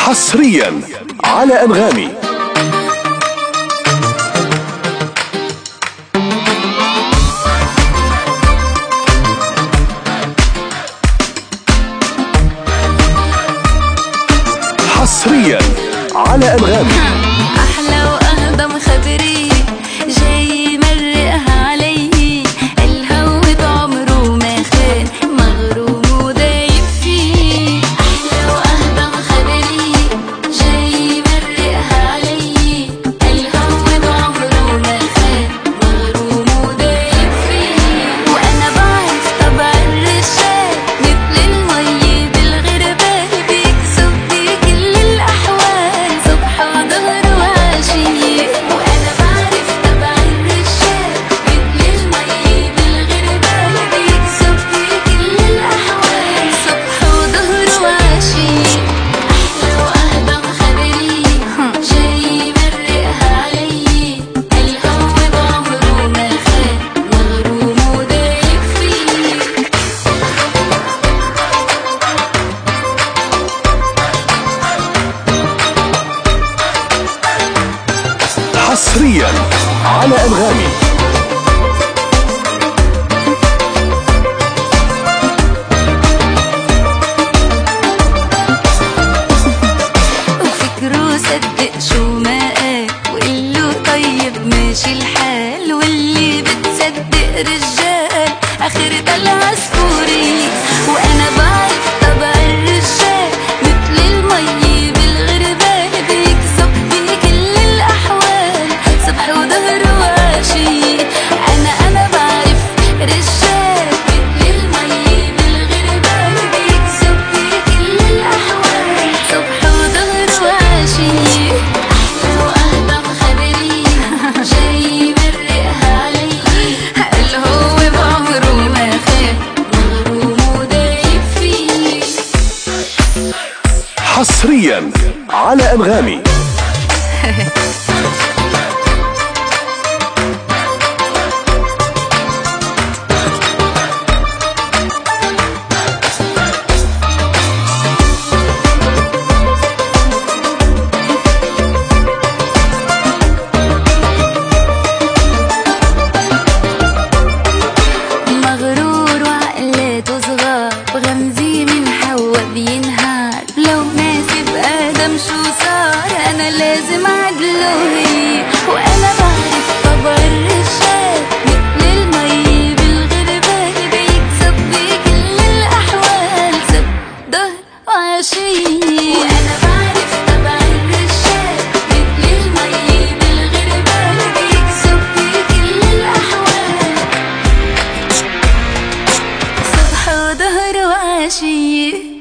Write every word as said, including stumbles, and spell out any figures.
حصريا على أنغامي. حصريا على أنغامي. أحلى وأهضم خبري جاي مرقها علي، الهوى عمره ما خان مغروم ودايب فيه. أحلى وأهضم خبري جاي مرقها علي، الهوى عمره ما خان مغروم ودايب فيه. وأنا بعرف طبع الرجال مثل المي بالغربال، بيكسب بكل الأحوال صبح وظهر وعشية. وأنا بعرف طبع الرجال مثل المي بالغربال، بيكسب بكل الأحوال صبح وظهر وعشية. أحلى وأهضم خبري جاي مرقها علي، الهوى بعمره ما خان مغروم ودايب فيه. حصريا على أنغامي. وفكره صدق شو ما قال، وقله طيب ماشي الحال، واللي بتصدق رجال اخرتها العصفوري. وانا بعرف طبع الرجال مثل المي بالغربال، بيكسب بكل الاحوال صبح وظهر وعشية. انا انا بعرف رجال مثل المي بالغربال، بيكسب بكل الاحوال صبح وظهر وعشية. احلى واهضم خبري جاي مرقها علي، الهوى بعمره ما خان مغروم ودايب فيه. حصريا على أنغامي. مغرور وعقلاته صغار، بغمزي من حوا بينهار. لو ناسب آدم شو صار، أنا لازم أعدله هي. وأنا بعرف طبع الرجال مثل المي بالغربال، بيكسب بكل الأحوال سب ظهر وعشية. وأنا بعرف طبع الرجال مثل المي بالغربال، بيكسب بكل الأحوال صبح وظهر وعشية.